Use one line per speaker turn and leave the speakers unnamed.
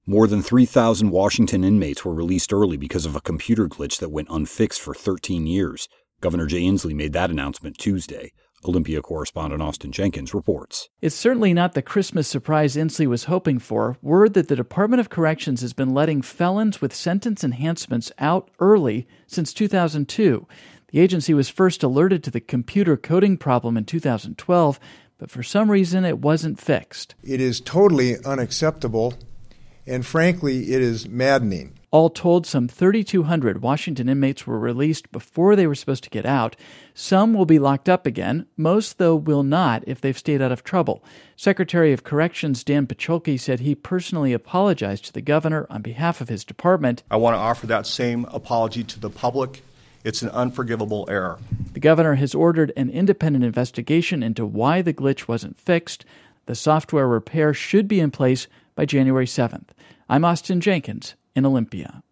More than 3,000 Washington inmates were released early because of a computer glitch that went unfixed for 13 years. Governor Jay Inslee made that announcement Tuesday. Olympia correspondent Austin Jenkins reports.
It's certainly not the Christmas surprise Inslee was hoping for. Word that the Department of Corrections has been letting felons with sentence enhancements out early since 2002. The agency was first alerted to the computer coding problem in 2012, but for some reason it wasn't fixed.
It is totally unacceptable, and frankly, it is maddening.
All told, some 3,200 Washington inmates were released before they were supposed to get out. Some will be locked up again. Most, though, will not if they've stayed out of trouble. Secretary of Corrections Dan Pacholke said he personally apologized to the governor on behalf of his department.
I want to offer that same apology to the public. It's an unforgivable error.
The governor has ordered an independent investigation into why the glitch wasn't fixed. The software repair should be in place by January 7th. I'm Austin Jenkins in Olympia.